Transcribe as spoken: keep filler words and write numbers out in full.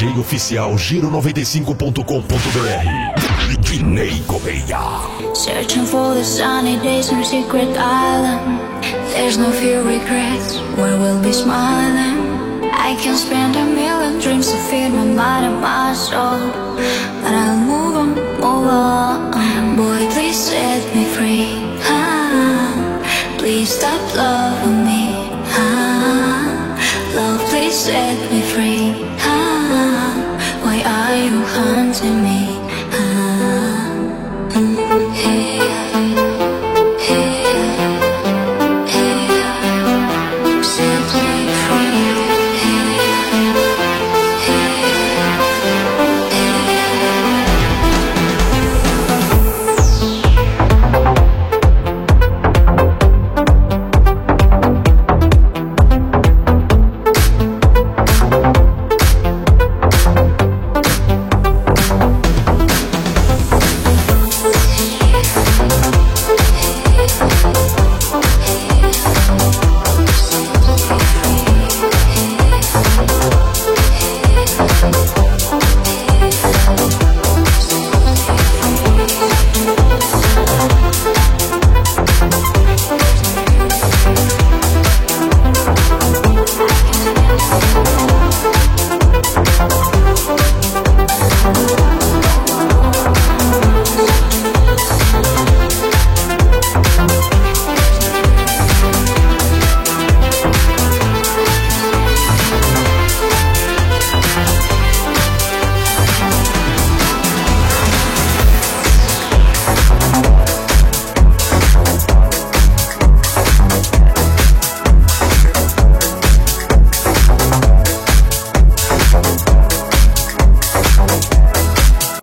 J oficial giro noventa e cinco ponto com ponto br. Dinei Correia. Searching for the sunny days, some secret island. There's no fear, regrets, where we'll be smiling. I can spend a million dreams to feed my mind and my soul, but I'll move on, move on. Boy, please set me free. Ah, please stop loving me. Ah, love, please set me free. Ah, why are you haunting me?